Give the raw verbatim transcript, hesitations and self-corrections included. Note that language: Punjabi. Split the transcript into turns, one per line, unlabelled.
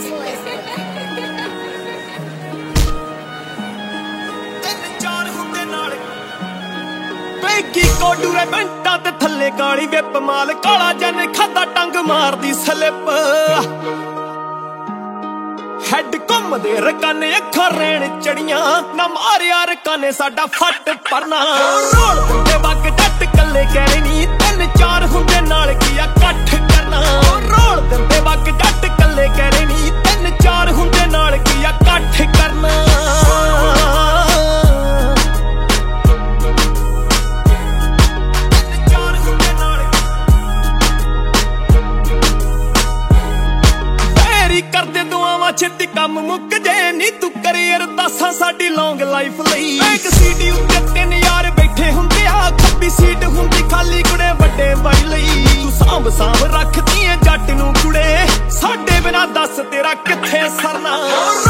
ਕੀ ਕੋਡੂਰੇ ਬੰਟਾਂ ਤੇ ਥੱਲੇ ਗਾਲੀ ਵਿਪ ਮਾਲ ਕਾਲਾ ਜਨ ਖਾਦਾ ਟੰਗ ਮਾਰਦੀ ਸਲਿੱਪ ਹੈਡ ਘੁੰਮਦੇ ਰਕਾਨੇ ਅੱਖਾਂ ਰੈਣ ਚੜੀਆਂ ਨਾ ਮਾਰਿਆ ਰਕਾਨੇ ਸਾਡਾ ਫੱਟ ਪਰਨਾ ਰੋਲ ਦਿੰਦੇ ਵਗ ਡੱਟ ਕੱਲੇ ਕਹਿ ਨੀ ਤਿੰਨ ਚਾਰ ਹੁੰਦੇ ਨਾਲ ਕੀ ਆ ਇਕੱਠ ਕਰਨਾ ਰੋਲ ਦਿੰਦੇ ਵਗ ਡੱਟ ਕੱਲੇ ਕਹਿ ਨੀ ਤਿੰਨ ਚਾਰ ਹੁੰਦੇ ਨਾਲ ਕੀ ਆ ਇਕੱਠ ਕਰਨਾ ਕਰਦੇ ਦੁਆਵਾਂ ਛੇਤੀ ਕੰਮ ਮੁੱਕ ਜੇ ਨੀ ਤੂੰ ਕਰੇ ਅਰਦਾਸਾਂ ਸਾਡੀ ਲੌਂਗ ਲਾਈਫ ਲਈ ਇੱਕ ਸੀਟੀ ਉੱਤੇ ਤਿੰਨ ਯਾਰ ਬੈਠੇ ਹੁੰਦੇ ਆ ਖੱਬੀ ਸੀਟ ਹੁੰਦੀ ਖਾਲੀ ਕੁੜੇ ਵੱਡੇ ਬਾਈ ਲਈ ਤੂੰ ਸਾਂਭ ਸਾਂਭ ਰੱਖਦੀ ਏ ਜੱਟ ਨੂੰ ਕੁੜੇ ਸਾਡੇ ਬਿਨਾ ਦੱਸ ਤੇਰਾ ਕਿੱਥੇ ਸਰਨਾ